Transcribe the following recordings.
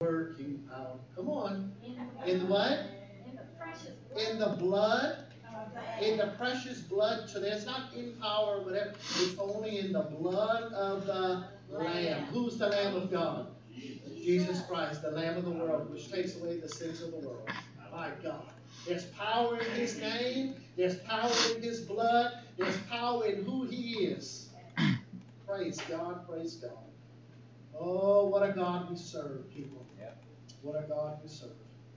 Working out. Come on. In what? In the precious In blood the blood. of the In the Lamb. precious blood. So there's not in power or whatever. It's only in the blood of the Lamb. Who's the Lamb of God? Jesus Christ, the Lamb of the world, which takes away the sins of the world. My God. There's power in His name. There's power in His blood. There's power in who He is. Praise God. Praise God. Oh, what a God we serve, people. What a God we serve.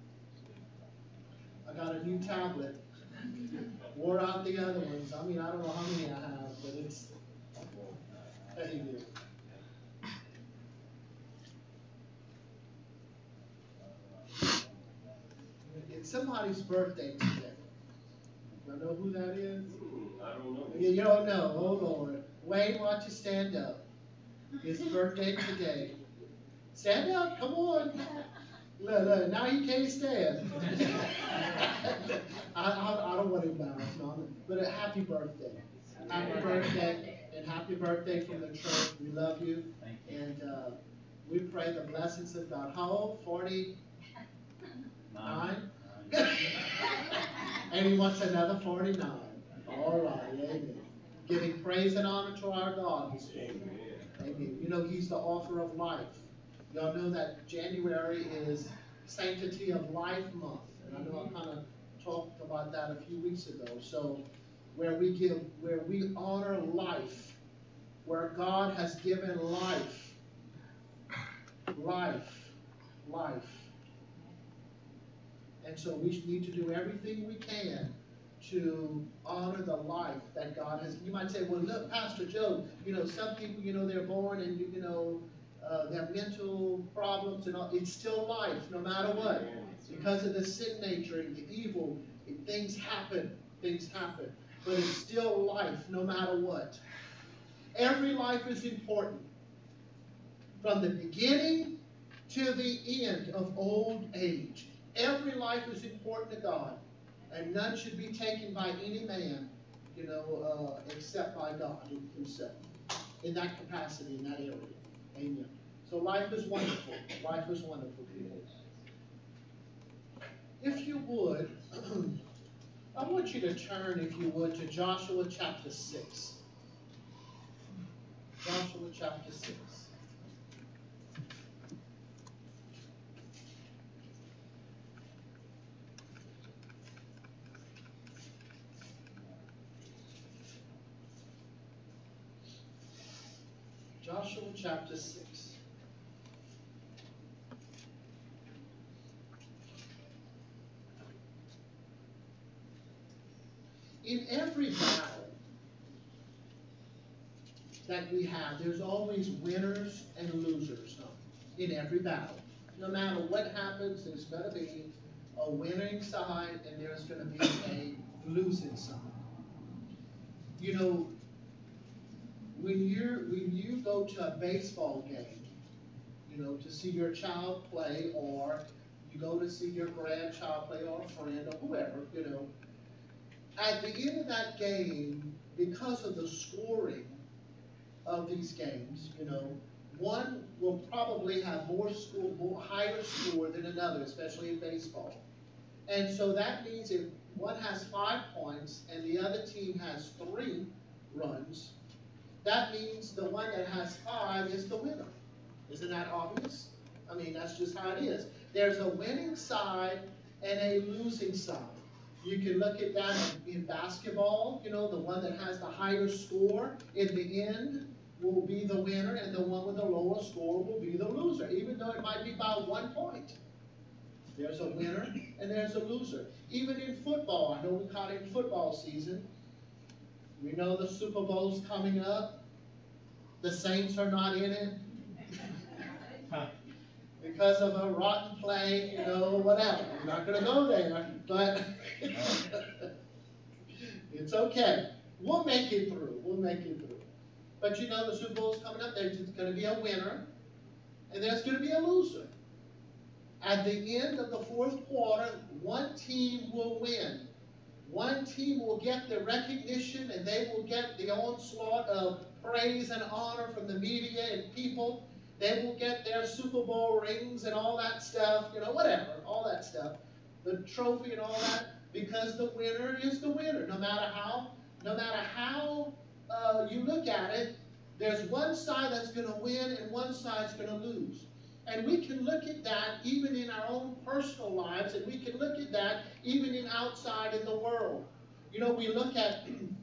I got a new tablet. Wore out the other ones. I mean, I don't know how many I have, but it's. Amen. It's somebody's birthday today. You know who that is? I don't know. You don't know. Oh, Lord. Wayne, why don't you stand up? His birthday today. Stand up. Come on. Look, now he can't stand. I don't want to embarrass him, but a happy birthday. Happy birthday, and happy birthday from the church. We love you. And we pray the blessings of God. How old? 49? And he wants another 49. All right, amen. Giving praise and honor to our God this morning. Amen. You know, He's the author of life. Y'all know that January is Sanctity of Life Month. And I know I kind of talked about that a few weeks ago. So, where we honor life, where God has given life. And so we need to do everything we can to honor the life that God has. You might say, well, look, Pastor Joe, some people, they're born and, they have mental problems and all. It's still life, no matter what. Because of the sin nature and the evil, things happen. But it's still life, no matter what. Every life is important. From the beginning to the end of old age. Every life is important to God, and none should be taken by any man, except by God Himself, in that capacity, in that area. Amen. So life is wonderful. Life is wonderful, people. If you would, I want you to turn, if you would, to Joshua chapter 6. Joshua chapter 6. Joshua chapter 6. In every battle that we have, there's always winners and losers in every battle. No matter what happens, there's going to be a winning side and there's going to be a losing side. When you go to a baseball game, to see your child play, or you go to see your grandchild play, or a friend, or whoever, at the end of that game, because of the scoring of these games, one will probably have more higher score than another, especially in baseball. And so that means if one has 5 points and the other team has 3 runs, that means the one that has 5 is the winner. Isn't that obvious? I mean, that's just how it is. There's a winning side and a losing side. You can look at that in basketball. The one that has the higher score in the end will be the winner, and the one with the lower score will be the loser, even though it might be by 1 point. There's a winner and there's a loser. Even in football, I know we caught it in football season. We know the Super Bowl's coming up. The Saints are not in it. Because of a rotten play, whatever. I'm not going to go there, but it's okay. We'll make it through. But the Super Bowl's coming up. There's going to be a winner, and there's going to be a loser. At the end of the 4th quarter, one team will win. One team will get the recognition, and they will get the onslaught of praise and honor from the media and people. They will get their Super Bowl rings and all that stuff, whatever, all that stuff, the trophy and all that, because the winner is the winner. No matter how you look at it, there's one side that's going to win and one side's going to lose. And we can look at that even in our own personal lives, and we can look at that even outside in the world. We look at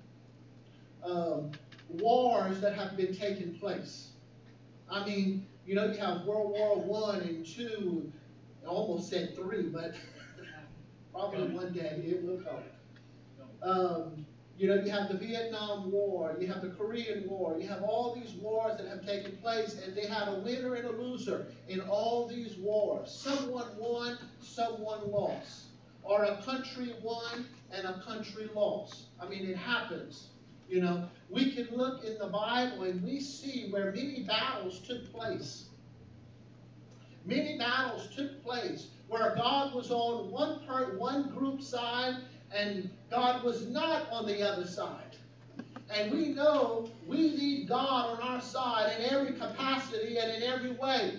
wars that have been taking place. I mean, you have World War I and II, I almost said III, but probably one day it will come. You have the Vietnam War, you have the Korean War, you have all these wars that have taken place, and they had a winner and a loser in all these wars. Someone won, someone lost. Or a country won and a country lost. I mean, it happens. We can look in the Bible and we see where many battles took place. Many battles took place where God was on one group side and God was not on the other side. And we know we need God on our side in every capacity and in every way.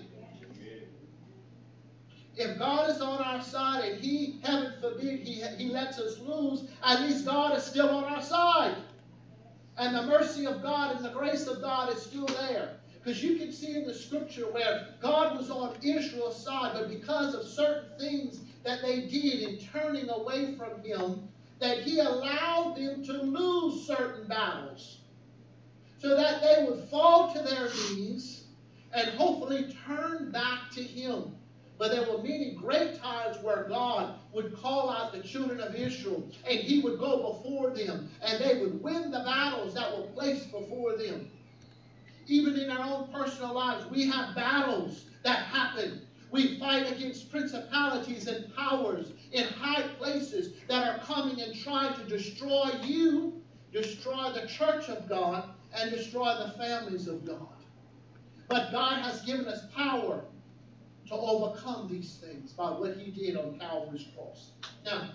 If God is on our side and He, heaven forbid, He lets us lose, at least God is still on our side. And the mercy of God and the grace of God is still there. Because you can see in the scripture where God was on Israel's side, but because of certain things that they did in turning away from Him, that He allowed them to lose certain battles. So that they would fall to their knees and hopefully turn back to Him. But there were many great times where God would call out the children of Israel and He would go before them and they would win the battles that were placed before them. Even in our own personal lives, we have battles that happen. We fight against principalities and powers in high places that are coming and trying to destroy you, destroy the church of God, and destroy the families of God. But God has given us power to overcome these things by what He did on Calvary's cross. Now,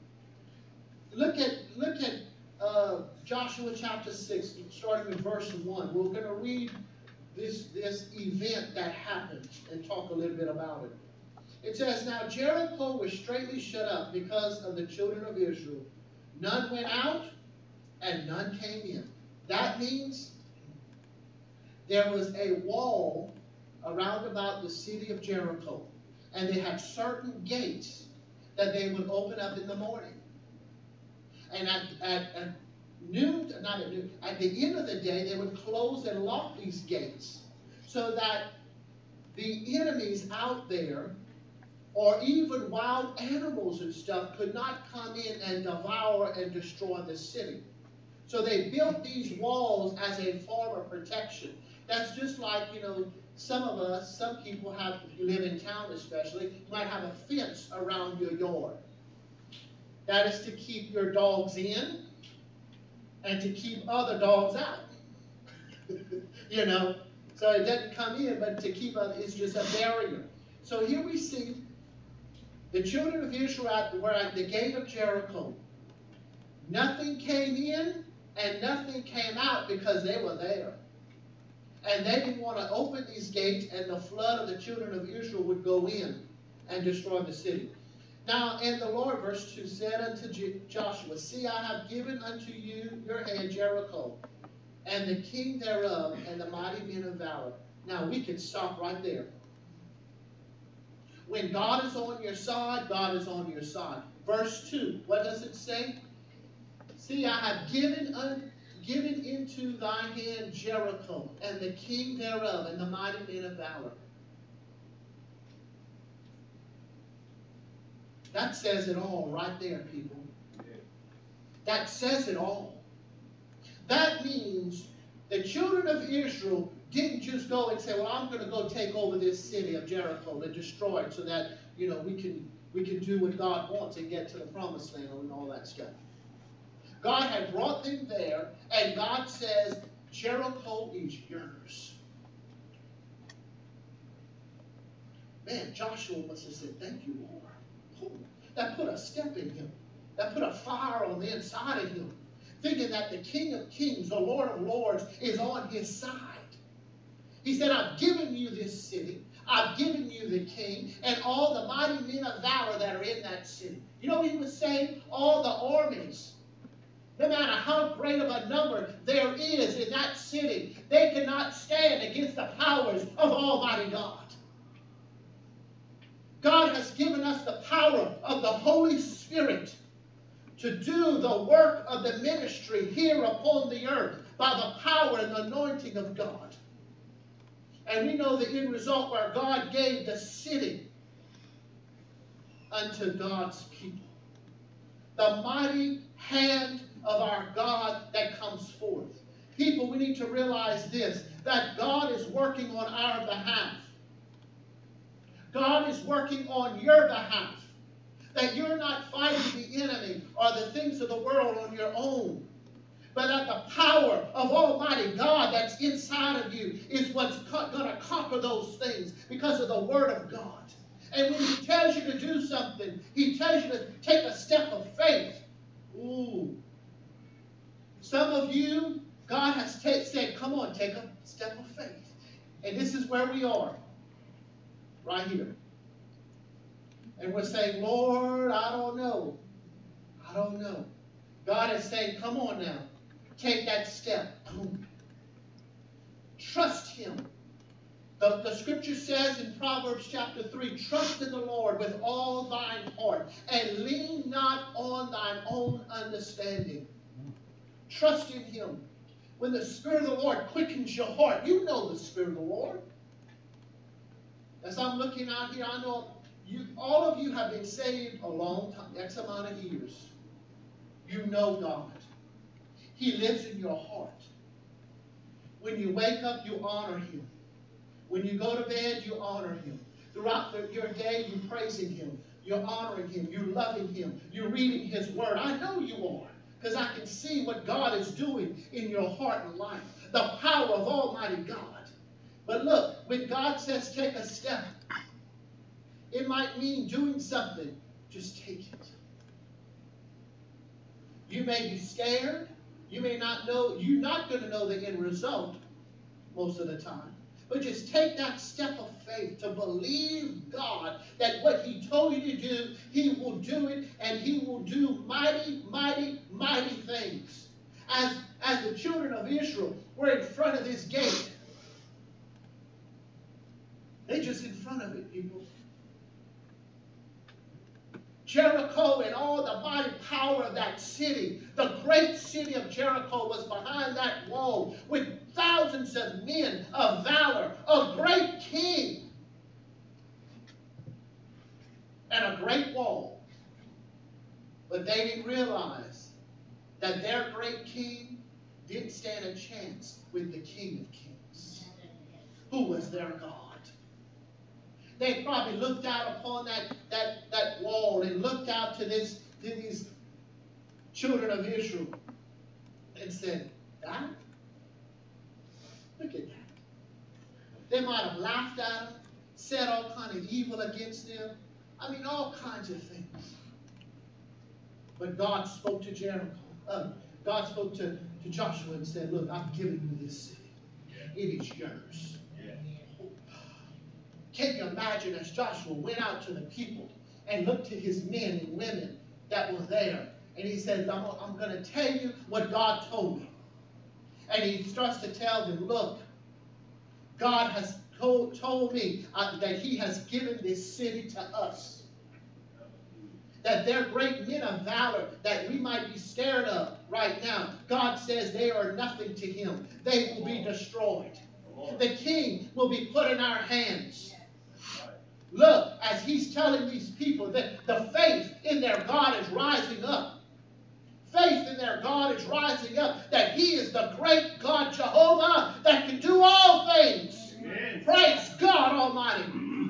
look at Joshua chapter 6, starting with verse 1. We're going to read this event that happened and talk a little bit about it. It says, "Now Jericho was straitly shut up because of the children of Israel. None went out and none came in." That means there was a wall around about the city of Jericho. And they had certain gates that they would open up in the morning. And at noon, not at noon, at the end of the day, they would close and lock these gates so that the enemies out there, or even wild animals and stuff, could not come in and devour and destroy the city. So they built these walls as a form of protection. That's just like, some of us, some people have, if you live in town especially, might have a fence around your yard. That is to keep your dogs in and to keep other dogs out. So it doesn't come in, but to keep it's just a barrier. So here we see the children of Israel were at the gate of Jericho. Nothing came in and nothing came out because they were there. And they didn't want to open these gates and the flood of the children of Israel would go in and destroy the city. Now, and the Lord, verse 2, said unto Joshua, "See, I have given unto you your hand Jericho, and the king thereof, and the mighty men of valor." Now, we can stop right there. When God is on your side, God is on your side. Verse 2, what does it say? "See, I have given into thy hand Jericho, and the king thereof, and the mighty men of valor." That says it all right there, people. That says it all. That means the children of Israel didn't just go and say, "Well, I'm going to go take over this city of Jericho and destroy it so that, we can do what God wants and get to the promised land and all that stuff." God had brought them there, and God says, "Jericho is yours." Man, Joshua must have said, "Thank you, Lord." Oh, that put a step in him. That put a fire on the inside of him. Thinking that the King of Kings, the Lord of Lords, is on his side. He said, I've given you this city. I've given you the king and all the mighty men of valor that are in that city. You know what he was saying? All the armies. No matter how great of a number there is in that city, they cannot stand against the powers of Almighty God. God has given us the power of the Holy Spirit to do the work of the ministry here upon the earth by the power and anointing of God. And we know the end result where God gave the city unto God's people. The mighty hand of our God that comes forth. People, we need to realize this, that God is working on our behalf. God is working on your behalf. That you're not fighting the enemy or the things of the world on your own. But that the power of Almighty God that's inside of you is what's going to conquer those things because of the Word of God. And when He tells you to do something, He tells you to take a step of faith. Ooh. Some of you, God has said, come on, take a step of faith. And this is where we are. Right here. And we're saying, Lord, I don't know. I don't know. God is saying, come on now. Take that step. Boom. Trust Him. The scripture says in Proverbs chapter 3, trust in the Lord with all thine heart, and lean not on thine own understanding. Trust in Him. When the Spirit of the Lord quickens your heart, you know the Spirit of the Lord. As I'm looking out here, I know all of you have been saved a long time, X amount of years. You know God. He lives in your heart. When you wake up, you honor Him. When you go to bed, you honor Him. Throughout your day, you're praising Him. You're honoring Him. You're loving Him. You're reading His Word. I know you are, because I can see what God is doing in your heart and life. The power of Almighty God. But look, when God says take a step, it might mean doing something. Just take it. You may be scared. You may not know. You're not going to know the end result most of the time. But just take that step of faith to believe God that what He told you to do, He will do it, and He will do mighty, mighty, mighty things. As the children of Israel were in front of this gate, they're just in front of it, people. Jericho and all the mighty power of that city, the great city of Jericho was behind that wall with thousands of men of valor, a great king, and a great wall. But they didn't realize that their great king didn't stand a chance with the King of Kings, who was their God. They probably looked out upon that wall and looked out to these children of Israel and said, that? Look at that. They might have laughed at them, said all kind of evil against them. I mean, all kinds of things. But God spoke to Jericho. God spoke to Joshua and said, look, I've given you this city. It is yours. Can you imagine as Joshua went out to the people and looked to his men and women that were there, and he said, I'm going to tell you what God told me. And he starts to tell them, look, God has told me that He has given this city to us. That they're great men of valor that we might be scared of right now. God says they are nothing to Him. They will be destroyed. The king will be put in our hands. Look, as He's telling these people that the faith in their God is rising up. Faith in their God is rising up. That He is the great God Jehovah that can do all things. Amen. Praise God Almighty.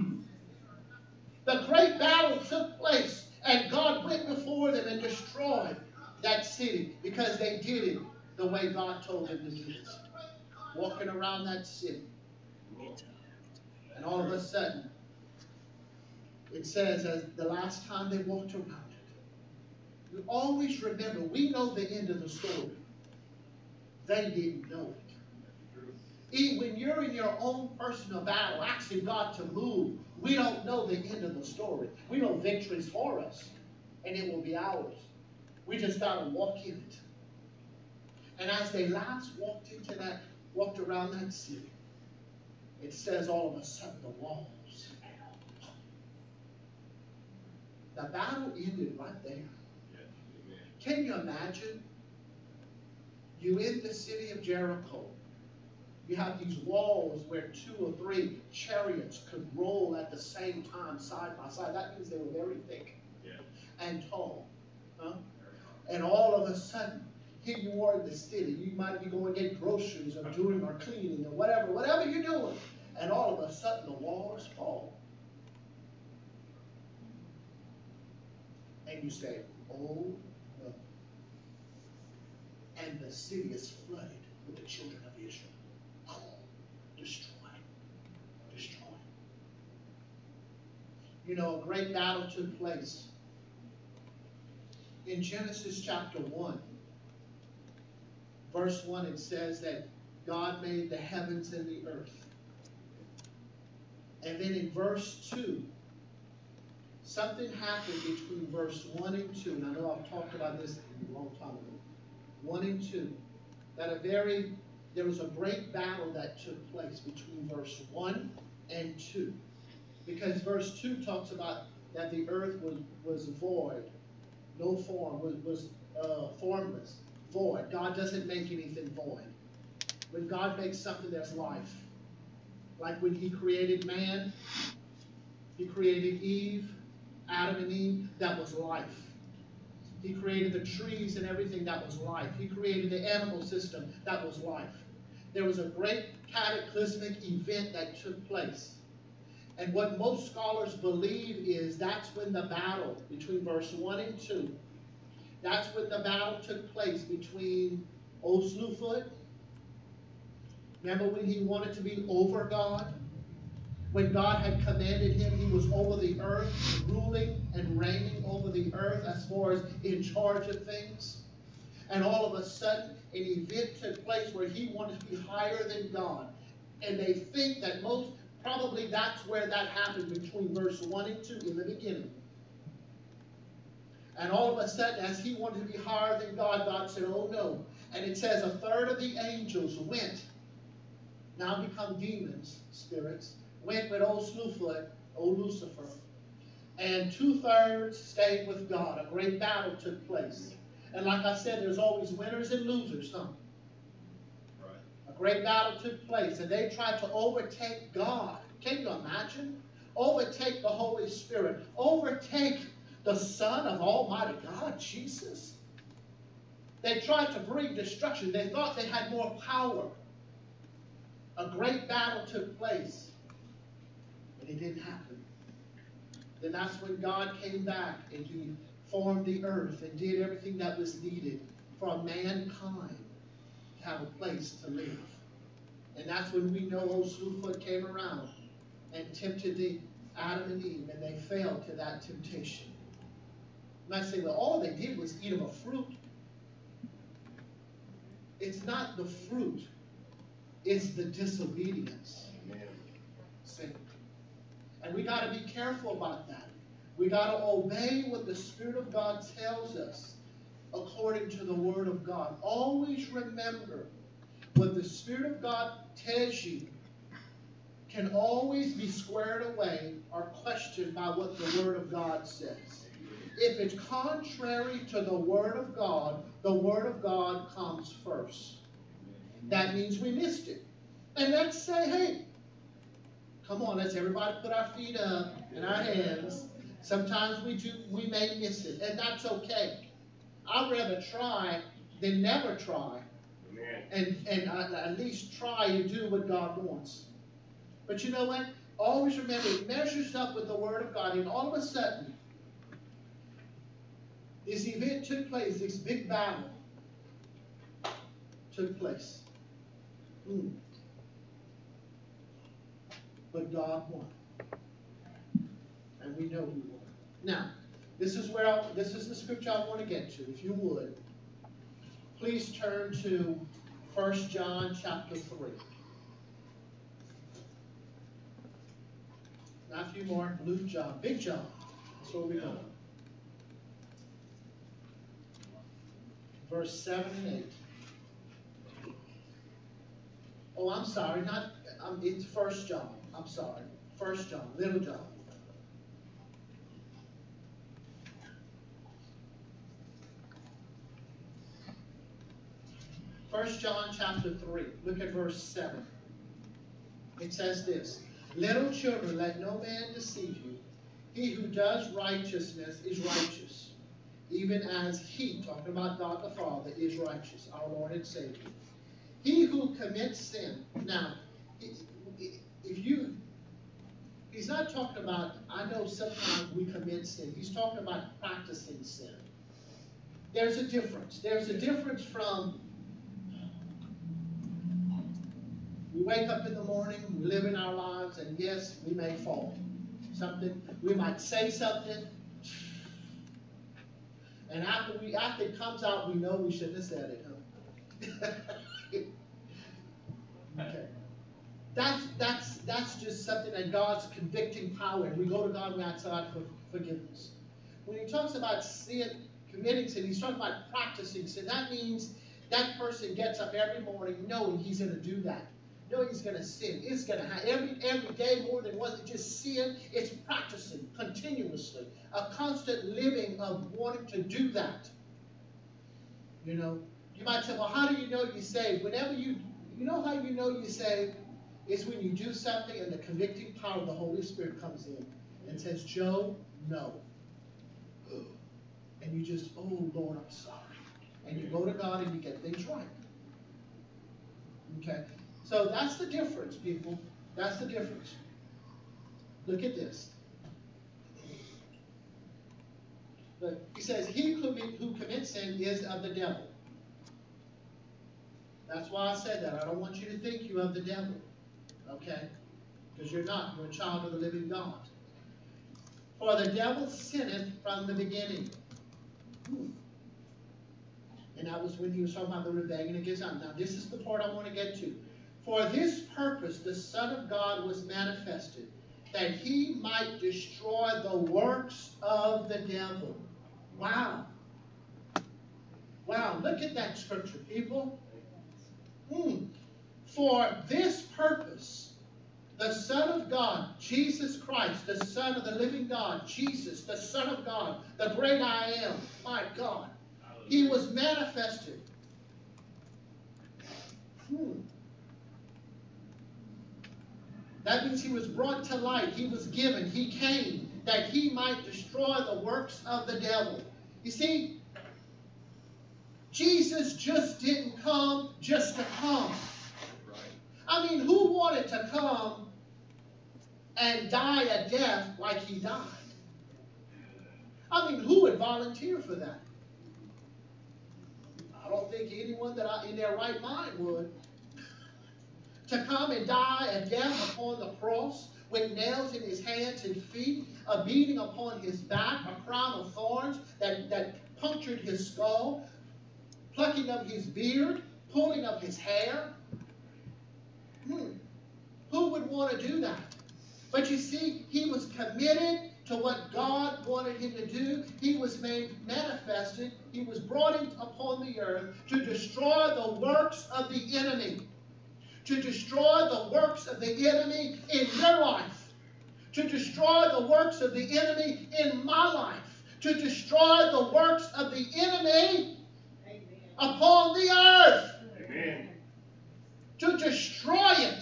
The great battle took place, and God went before them and destroyed that city because they did it the way God told them to do it. Walking around that city. And all of a sudden, it says as the last time they walked around it. You always remember, we know the end of the story. They didn't know it. When you're in your own personal battle, asking God to move, we don't know the end of the story. We know victory's for us, and it will be ours. We just got to walk in it. And as they last walked around that city, it says all of a sudden the walls fell. The battle ended right there. Can you imagine? You in the city of Jericho. You have these walls where 2 or 3 chariots could roll at the same time, side by side. That means they were very thick and tall. Huh? And all of a sudden, here you are in the city. You might be going to get groceries or doing or cleaning or whatever you're doing. And all of a sudden, the walls fall. And you say, oh no. And the city is flooded with the children of Israel. Destroyed. You know, a great battle took place. In Genesis chapter 1, verse 1, it says that God made the heavens and the earth. And then in verse 2, something happened between verse 1 and 2. And I know I've talked about this a long time ago. 1 and 2. There was a great battle that took place between verse 1 and 2. Because verse 2 talks about that the earth was void, no form, was formless, void. God doesn't make anything void. When God makes something, there's life. Like when he created man, he created Eve, Adam and Eve, that was life. He created the trees and everything, that was life. He created the animal system, that was life. There was a great cataclysmic event that took place. And what most scholars believe is that's when the battle between verse 1 and 2, that's when the battle took place between old Slewfoot. Remember when he wanted to be over God? When God had commanded him, he was over the earth, ruling and reigning over the earth as far as in charge of things. And all of a sudden, an event took place where he wanted to be higher than God. And they think that probably that's where that happened between verse 1 and 2 in the beginning. And all of a sudden, as he wanted to be higher than God, God said, oh no. And it says a third of the angels went, now become demons, spirits, went with old Slewfoot, old Lucifer. And 2/3 stayed with God. A great battle took place. And like I said, there's always winners and losers, huh? Right. A great battle took place, and they tried to overtake God. Can you imagine? Overtake the Holy Spirit. Overtake the Son of Almighty God, Jesus. They tried to bring destruction. They thought they had more power. A great battle took place, but it didn't happen. Then that's when God came back and he formed the earth and did everything that was needed for mankind to have a place to live. And that's when we know old Slewfoot came around and tempted the Adam and Eve, and they fell to that temptation. You might say, well, all they did was eat of a fruit. It's not the fruit. It's the disobedience. See? And we got to be careful about that. We got to obey what the Spirit of God tells us according to the Word of God. Always remember what the Spirit of God tells you can always be squared away or questioned by what the Word of God says. If it's contrary to the Word of God comes first. That means we missed it. And let's say, hey, come on, let's everybody put our feet up and our hands. Sometimes we may miss it, and that's okay. I'd rather try than never try. And at least try and do what God wants. But you know what? Always remember, it measures up with the Word of God, and all of a sudden, this event took place, this big battle took place. But God won. And we know He won. Now, this is the scripture I want to get to. If you would, please turn to 1 John chapter 3. Matthew, Mark, Luke, John. Big John. That's where we're going. Verse 7 and 8. Oh, I'm sorry. It's 1 John. I'm sorry. 1 John. Little John. 1 John chapter 3. Look at verse 7. It says this. Little children, let no man deceive you. He who does righteousness is righteous, even as he, talking about God the Father, is righteous, our Lord and Savior. He who commits sin. Now, he's not talking about, I know sometimes we commit sin. He's talking about practicing sin. There's a difference. There's a difference from we wake up in the morning, we live in our lives, and yes, we may fall. We might say something, and after it comes out, we know we shouldn't have said it, huh? Okay. That's just something that God's convicting power, and we go to God and ask God for forgiveness. When he talks about sin, committing sin, he's talking about practicing sin. That means that person gets up every morning knowing he's going to do that. Knowing he's going to sin. It's going to happen every day more than once. It's just sin. It's practicing continuously. A constant living of wanting to do that. You know, you might say, well, how do you know you're saved? Whenever you know how you know you're saved? It's when you do something and the convicting power of the Holy Spirit comes in and says, Joe, no. And you just, oh, Lord, I'm sorry. And you go to God and you get things right. Okay? So that's the difference, people. That's the difference. Look at this. Look, he says, he who commits sin is of the devil. That's why I said that. I don't want you to think you're of the devil. Okay? Because you're not. You're a child of the living God. For the devil sinneth from the beginning. And that was when he was talking about the rebellion against God. Now, this is the part I want to get to. For this purpose the Son of God was manifested, that he might destroy the works of the devil. Wow. Wow, look at that scripture, people. For this purpose, the Son of God, Jesus Christ, the Son of the living God, Jesus, the Son of God, the great I am, my God, he was manifested. That means he was brought to light. He was given. He came that he might destroy the works of the devil. You see, Jesus just didn't come just to come. I mean, who wanted to come and die a death like he died? I mean, who would volunteer for that? I don't think anyone in their right mind would. To come and die a death upon the cross with nails in his hands and feet, a beating upon his back, a crown of thorns that punctured his skull, plucking of his beard, pulling of his hair. Who would want to do that? But you see, he was committed to what God wanted him to do. He was made manifested. He was brought in upon the earth to destroy the works of the enemy. To destroy the works of the enemy in your life. To destroy the works of the enemy in my life. To destroy the works of the enemy upon the earth. Amen. To destroy it.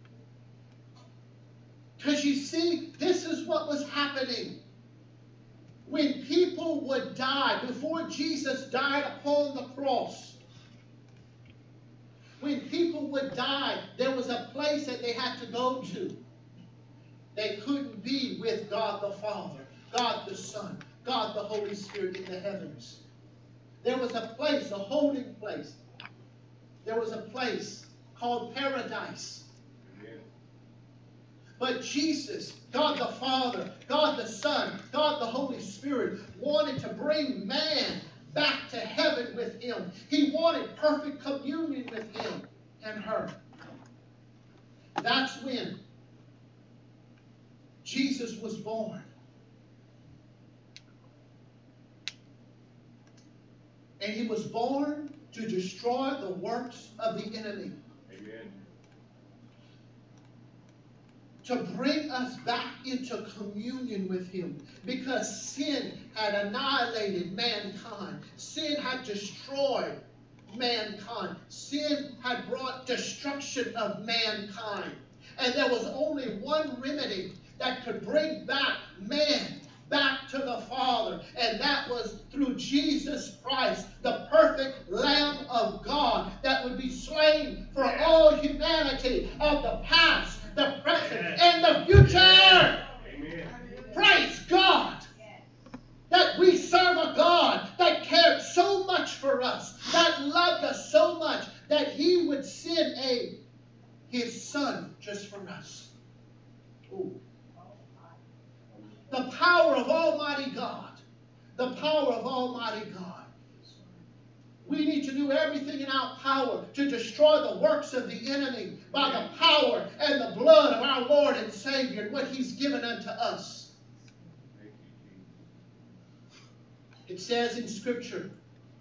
Because you see, this is what was happening. When people would die, before Jesus died upon the cross, when people would die, there was a place that they had to go to. They couldn't be with God the Father, God the Son, God the Holy Spirit in the heavens. There was a place, a holding place. There was a place called paradise. But Jesus, God the Father, God the Son, God the Holy Spirit wanted to bring man back to heaven with him. He wanted perfect communion with him and her. That's when Jesus was born. And he was born to destroy the works of the enemy. Amen. To bring us back into communion with him. Because sin had annihilated mankind. Sin had destroyed mankind. Sin had brought destruction of mankind. And there was only one remedy that could bring back man back to the Father, and that was through Jesus Christ, the perfect Lamb of God that would be slain for all humanity of the past, the present, and the future. Amen. Praise God that we serve a God that cared so much for us, that loved us so much that he would send his Son just for us. Ooh. The power of Almighty God. The power of Almighty God. We need to do everything in our power to destroy the works of the enemy by the power and the blood of our Lord and Savior and what he's given unto us. It says in Scripture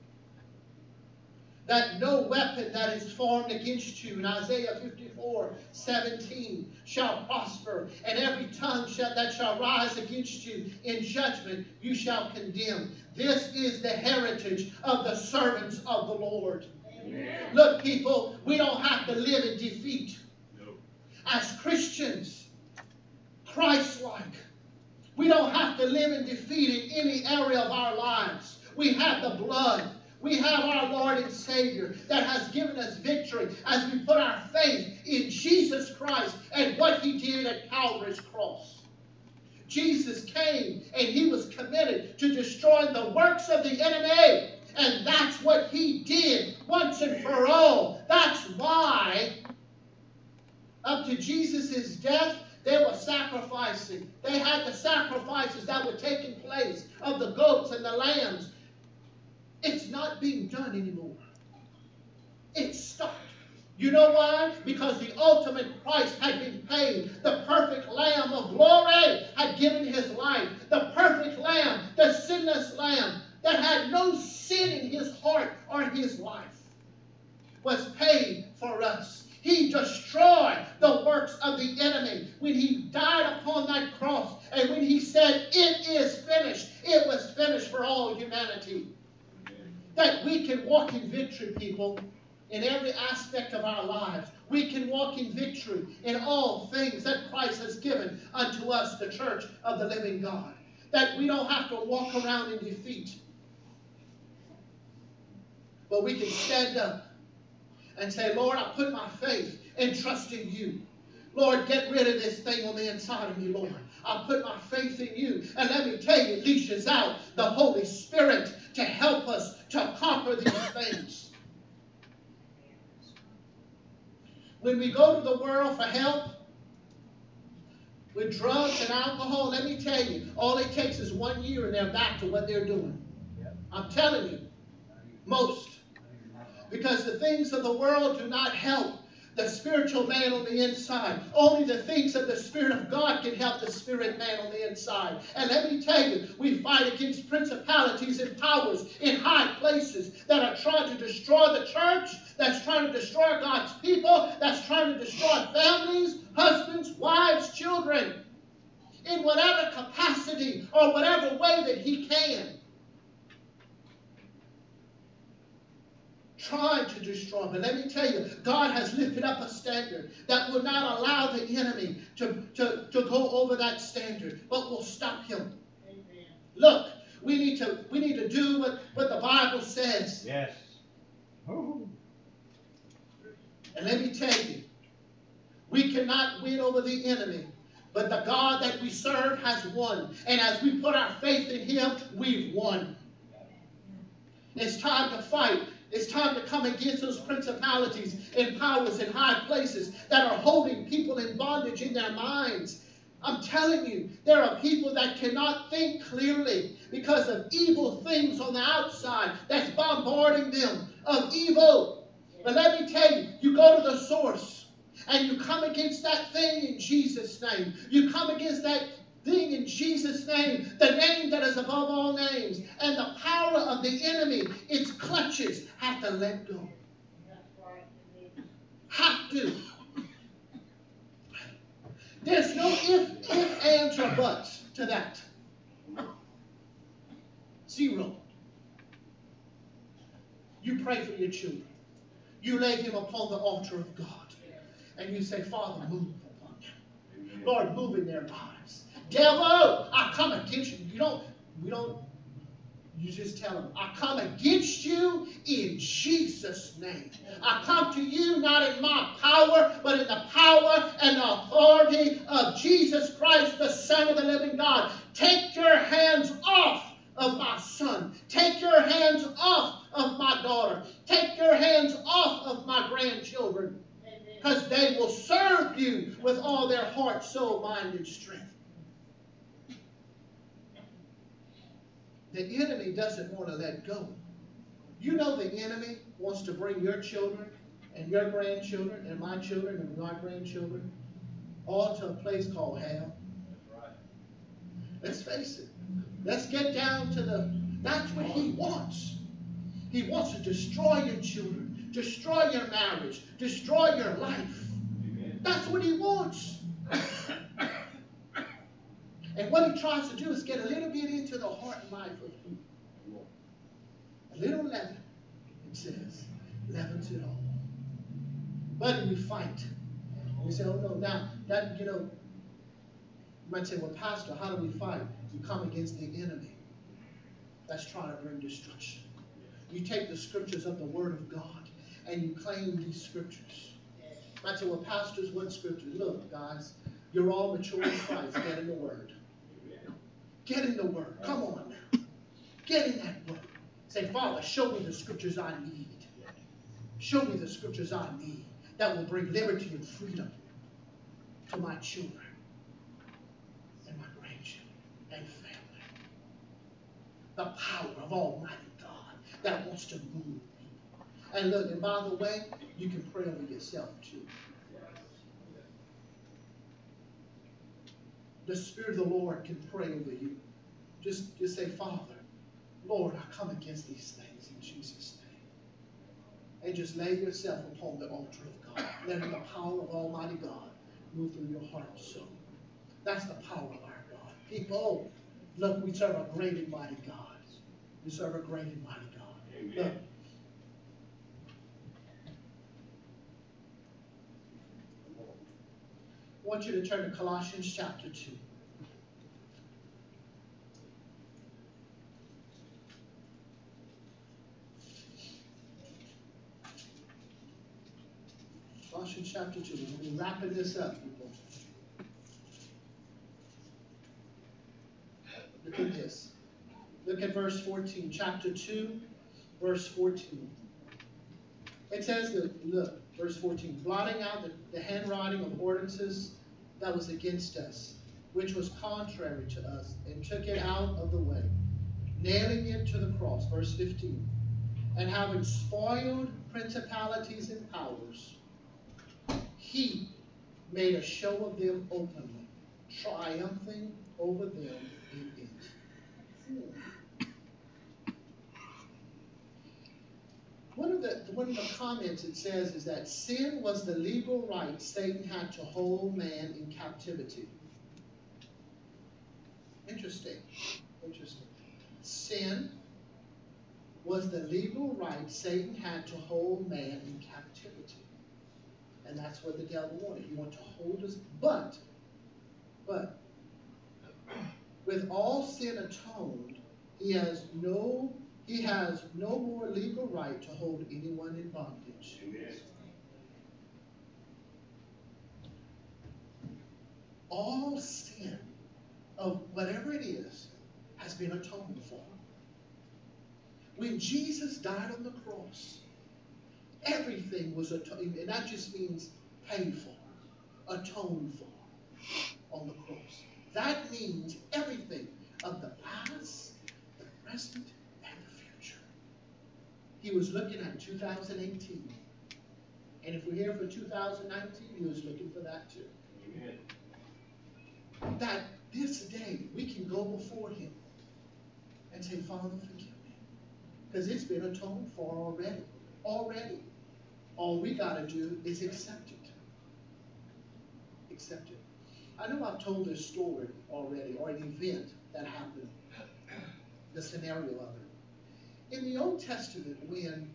that no weapon that is formed against you in Isaiah 54:17 shall prosper, and every tongue that shall rise against you in judgment you shall condemn. This is the heritage of the servants of the Lord. Amen. Look, people, we don't have to live in defeat. No. As Christians, Christ-like, we don't have to live in defeat in any area of our lives. We have the blood. We have our Lord and Savior that has given us victory as we put our faith in Jesus Christ and what he did at Calvary's cross. Jesus came and he was committed to destroying the works of the enemy. And that's what he did once and for all. That's why up to Jesus' death, they were sacrificing. They had the sacrifices that were taking place of the goats and the lambs. It's not being done anymore. It's stopped. You know why? Because the ultimate price had been paid. The perfect Lamb of glory had given his life. The perfect Lamb, the sinless Lamb that had no sin in his heart or in his life, was paid for us. He destroyed the works of the enemy when he died upon that cross. And when he said, "It is finished," it was finished for all humanity. That we can walk in victory, people, in every aspect of our lives. We can walk in victory in all things that Christ has given unto us, the church of the living God. That we don't have to walk around in defeat. But we can stand up and say, "Lord, I put my faith and trust in you. Lord, get rid of this thing on the inside of me, Lord. I put my faith in you." And let me tell you, leashes out the Holy Spirit to help us to conquer these things. When we go to the world for help with drugs and alcohol, let me tell you, all it takes is 1 year and they're back to what they're doing. I'm telling you, most. Because the things of the world do not help the spiritual man on the inside. Only the things of the Spirit of God can help the spirit man on the inside. And let me tell you, we fight against principalities and powers in high places that are trying to destroy the church, that's trying to destroy God's people, that's trying to destroy families, husbands, wives, children, in whatever capacity or whatever way that he can. Trying to destroy. But let me tell you, God has lifted up a standard that will not allow the enemy to go over that standard, but will stop him. Amen. Look, we need to do what the Bible says. Yes. And let me tell you, we cannot win over the enemy, but the God that we serve has won. And as we put our faith in him, we've won. It's time to fight. It's time to come against those principalities and powers in high places that are holding people in bondage in their minds. I'm telling you, there are people that cannot think clearly because of evil things on the outside that's bombarding them of evil. But let me tell you, you go to the source and you come against that thing in Jesus' name. You come against that thing in Jesus' name, the name that is above all names, and the power of the enemy, its clutches, have to let go. Have to. There's no if, ands, or buts to that. Zero. You pray for your children. You lay them upon the altar of God. And you say, Father, move upon them. Lord, move in their lives. Devil, I come against you. You just tell them, I come against you in Jesus' name. I come to you not in my power, but in the power and the authority of Jesus Christ, the Son of the living God. Take your hands off of my son. Take your hands off of my daughter. Take your hands off of my grandchildren. Because they will serve you with all their heart, soul, mind, and strength. The enemy doesn't want to let go. You know the enemy wants to bring your children and your grandchildren and my children and my grandchildren all to a place called hell. Let's face it. Let's get down to that's what he wants. He wants to destroy your children, destroy your marriage, destroy your life. That's what he wants. And what he tries to do is get a little bit into the heart and life of you. A little leaven, it says, leavens it all. But we fight. And we say, oh no, now, you might say, well, Pastor, how do we fight? You come against the enemy that's trying to bring destruction. You take the scriptures of the Word of God and you claim these scriptures. You might say, well, pastors, what scriptures? Look, guys, you're all mature in Christ. Get in the Word. Get in the Word. Come on now. Get in that Word. Say, Father, show me the scriptures I need. Show me the scriptures I need that will bring liberty and freedom to my children and my grandchildren and family. The power of Almighty God that wants to move people. And look, and by the way, you can pray over yourself too. The Spirit of the Lord can pray over you. Just say, Father, Lord, I come against these things in Jesus' name. And just lay yourself upon the altar of God. Letting the power of Almighty God move through your heart and soul. That's the power of our God. People, look, we serve a great and mighty God. We serve a great and mighty God. Amen. Look. I want you to turn to Colossians chapter 2. Colossians chapter 2. We're wrapping this up, people. Look at this. Look at verse 14. Chapter 2, verse 14. It says, look, verse 14. Blotting out the handwriting of ordinances that was against us, which was contrary to us, and took it out of the way, nailing it to the cross. Verse 15. And having spoiled principalities and powers, he made a show of them openly, triumphing over them in it. One of the comments it says is that sin was the legal right Satan had to hold man in captivity. Interesting. Sin was the legal right Satan had to hold man in captivity. And that's what the devil wanted. He wanted to hold us. But, with all sin atoned, he has no more legal right to hold anyone in bondage. Amen. All sin of whatever it is has been atoned for. When Jesus died on the cross, everything was atoned, and that just means paid for, atoned for on the cross. That means everything of the past, the present, and the future. He was looking at 2018. And if we're here for 2019, he was looking for that too. Amen. That this day we can go before him and say, Father, forgive me. Because it's been atoned for already. Already. All we got to do is accept it. Accept it. I know I've told this story already, or an event that happened, the scenario of it. In the Old Testament, when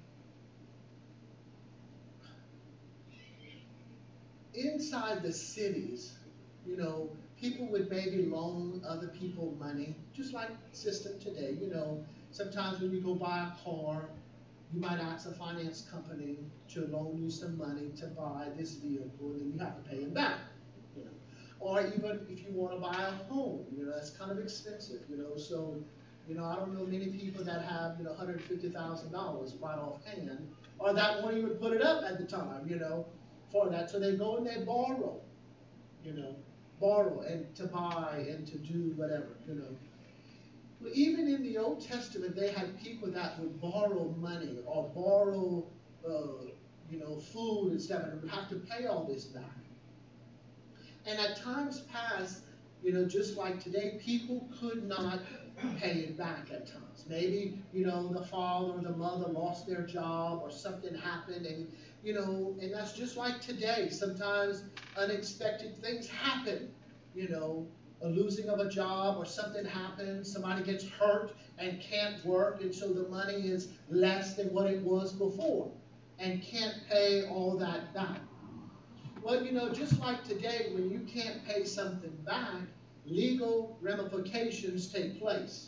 inside the cities, you know, people would maybe loan other people money, just like system today. You know, sometimes when you go buy a car, you might ask a finance company to loan you some money to buy this vehicle, and then you have to pay them back. You know, or even if you want to buy a home, you know, that's kind of expensive. You know, so you know, I don't know many people that have, you know, $150,000 right offhand, or that won't even put it up at the time, you know, for that. So they go and they borrow, you know, borrow and to buy and to do whatever, you know. But even in the Old Testament, they had people that would borrow money or borrow, you know, food and stuff, and would have to pay all this back. And at times past, you know, just like today, people could not pay it back at times. Maybe, you know, the father or the mother lost their job or something happened, and, you know, and that's just like today. Sometimes unexpected things happen, you know, a losing of a job or something happens, somebody gets hurt and can't work, and so the money is less than what it was before and can't pay all that back. Well, you know, just like today, when you can't pay something back, legal ramifications take place.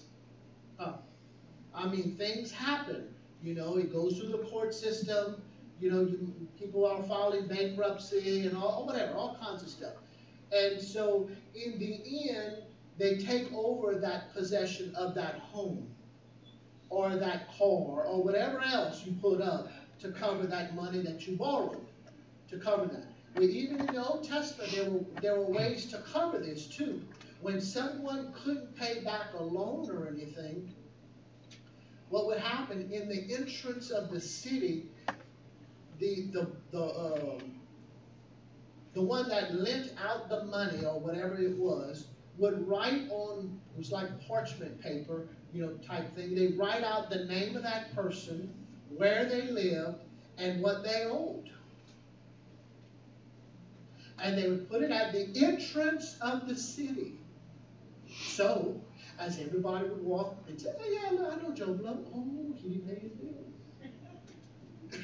I mean, things happen. You know, it goes through the court system. You know, people are filing bankruptcy and all whatever, all kinds of stuff. And so, in the end, they take over that possession of that home or that car or whatever else you put up to cover that money that you borrowed, to cover that. But even in the Old Testament, there were ways to cover this too. When someone couldn't pay back a loan or anything, what would happen in the entrance of the city, the one that lent out the money or whatever it was would write on, it was like parchment paper, you know, type thing. They write out the name of that person, where they lived, and what they owed. And they would put it at the entrance of the city. So, as everybody would walk, they'd say, "Oh yeah, I know Joe Blow. Oh, he didn't pay his bills."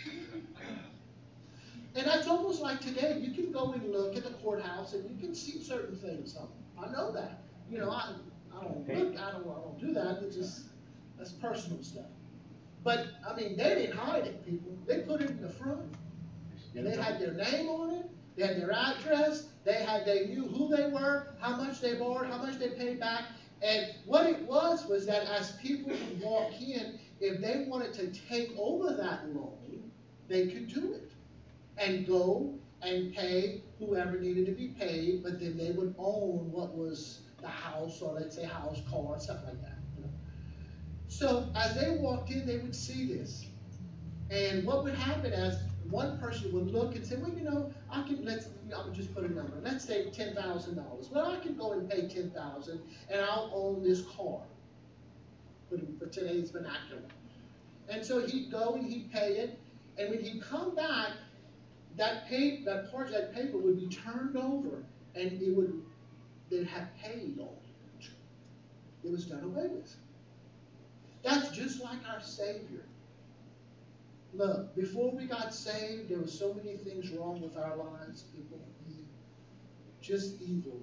And that's almost like today. You can go and look at the courthouse, and you can see certain things. I know that. You know, I don't look. I don't do that. It's just that's personal stuff. But I mean, they didn't hide it, people. They put it in the front, and they had their name on it. They had their address. They knew who they were, how much they borrowed, how much they paid back. And what it was that as people would walk in, if they wanted to take over that loan, they could do it and go and pay whoever needed to be paid, but then they would own what was the house, or let's say house, car, stuff like that. You know? So as they walked in, they would see this. And what would happen as one person would look and say, well, you know, I would just put a number. Let's say $10,000. Well, I can go and pay $10,000 and I'll own this car for today's vernacular. And so he'd go and he'd pay it. And when he'd come back, that part of that paper would be turned over and they'd have paid on it. It was done away with. That's just like our Savior. Look, before we got saved, there were so many things wrong with our lives, people. Just evil.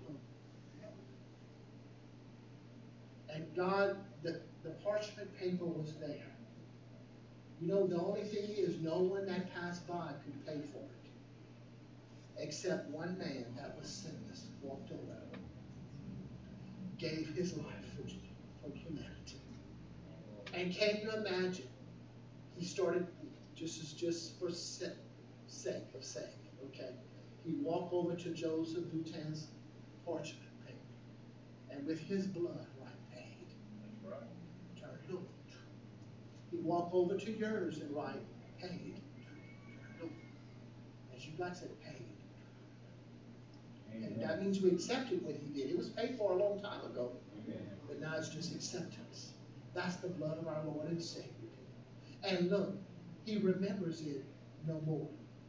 And God, the parchment paper was there. You know, the only thing is, no one that passed by could pay for it. Except one man that was sinless, walked over, gave his life for humanity. And can you imagine? He started just for sake of saying, okay? He walked over to Joseph Boutin's parchment paper, and with his blood, write paid. That's right. Turn over. He walked over to yours and write paid. Turn over. As you guys said, paid. And that means we accepted what he did. It was paid for a long time ago, Amen. but now it's just acceptance. That's the blood of our Lord and Savior. And look, he remembers it no more.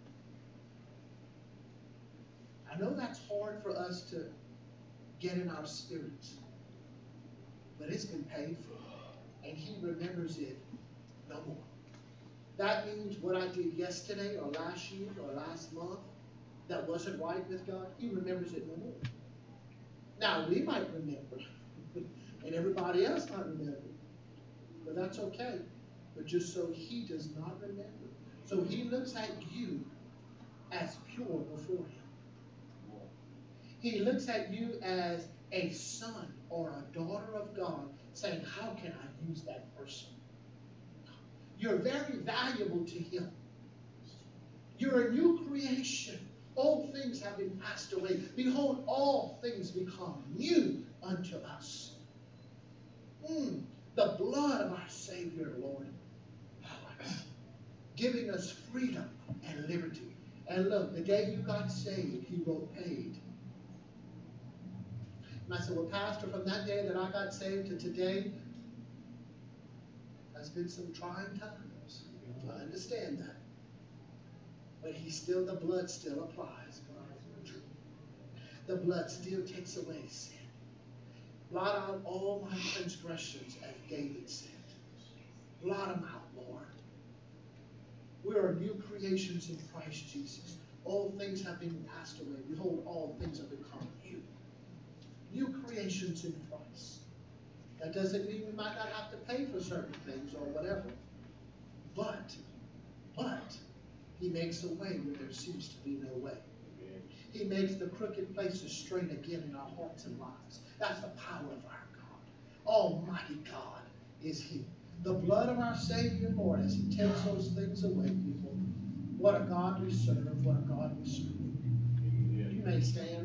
I know that's hard for us to get in our spirits, but it's been paid for, and he remembers it no more. That means what I did yesterday or last year or last month that wasn't right with God, he remembers it no more. Now, we might remember, and everybody else might remember, but that's okay. But just so he does not remember. So he looks at you as pure before him. He looks at you as a son or a daughter of God, saying, how can I use that person? You're very valuable to him. You're a new creation. Old things have been passed away. Behold, all things become new unto us. The blood of our Savior, Lord, giving us freedom and liberty. And look, the day you got saved, he wrote paid. And I said, well, Pastor, from that day that I got saved to today, has been some trying times. I understand that. But the blood still applies. The blood still takes away sin. Blot out all my transgressions, as David said. Blot them out, Lord. We are new creations in Christ Jesus. All things have been passed away. Behold, all things have become new. New creations in Christ. That doesn't mean we might not have to pay for certain things or whatever. But, he makes a way where there seems to be no way. He makes the crooked places straight again in our hearts and lives. That's the power of our God. Almighty God is he. The blood of our Savior, Lord, as he takes those things away, people. What a God we serve. What a God we serve. You may stand.